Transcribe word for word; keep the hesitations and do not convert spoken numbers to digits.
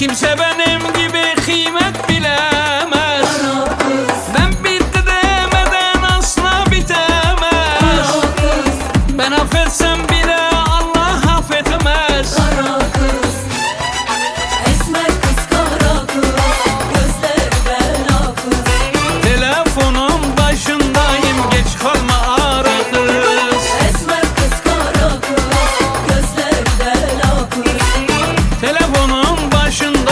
Kimse benim gibi kıymet bilemez. Ben bitti demeden asla bitemez. Ben affetsem bile Allah affetmez. Kara kız, esmer kız, kara kız, gözler bela kız. Telefonun başındayım, geç kalma ara kız. Esmer kız, kara kız, gözler bela kız. Telefonun başındayım,